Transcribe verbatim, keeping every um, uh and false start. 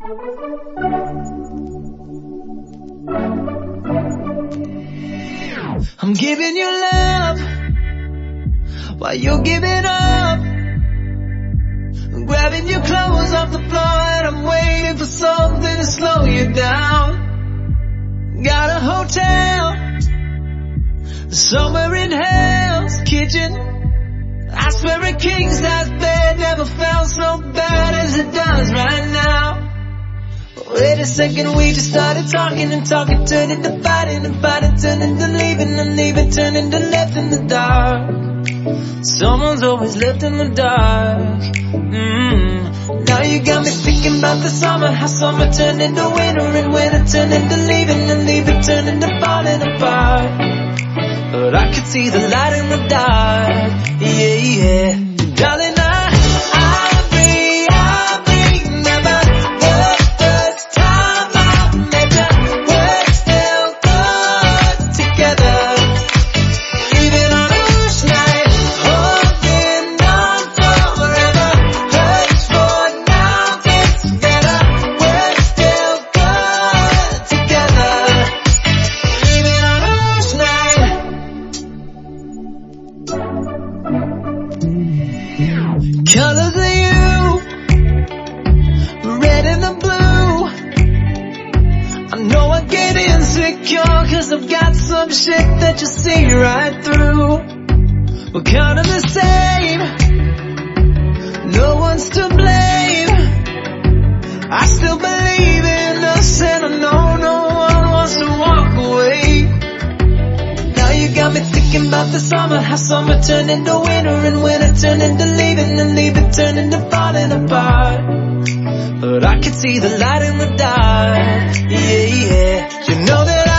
I'm giving you love while you're giving up. I'm grabbing your clothes off the floor and I'm waiting for something to slow you down. Got a hotel somewhere in Hell's Kitchen. I swear a king-size bed never felt so bad as it does right now. Wait a second, we just started talking and talking, turning to fighting and fighting, turning to leaving and leaving, turning to left in the dark. Someone's always left in the dark. Mm. Now you got me thinking about the summer, how summer turned into winter and winter turned into leaving and leaving turned into falling apart. But I could see the light in the dark. Yeah, yeah. Darling, I, I'll be, I'll be never the first time I've met you. We're still good together. Even on a rush night, holding on forever. Hurts for now, gets better. We're still good together. Even on a rush night. Colors of you, red and the blue. I know I get insecure cause I've got some shit that you see right through. We're kind of the same, no one's to blame. I still believe in us and I know no one wants to walk away. Now you got me thinking about the summer, how summer turned into winter and winter turned into leaving and leaving turned into falling apart. But I can see the light in the dark. Yeah, yeah. You know that I